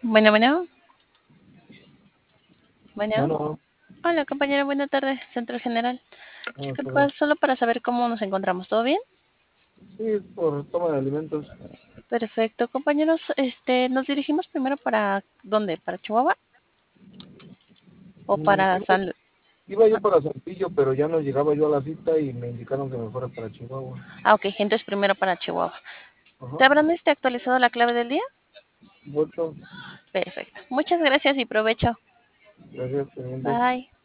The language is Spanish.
Bueno, bueno, bueno. Bueno, Hola, compañero, buena tarde, Centro General. buenas Disculpa, tardes. solo para saber cómo nos encontramos. ¿Todo bien? Sí, es por toma de alimentos. Perfecto, compañeros. Nos dirigimos primero para ¿dónde? ¿Para Chihuahua o Mm, para Iba, San Luis? iba yo para Saltillo, pero ya no llegaba yo a la cita y me indicaron que me fuera para Chihuahua. Ah, ok, entonces primero para Chihuahua. Ajá. ¿Te habrán actualizado la clave del día? Vuelto. Perfecto. Muchas gracias y provecho. Gracias, pendiente. Bye.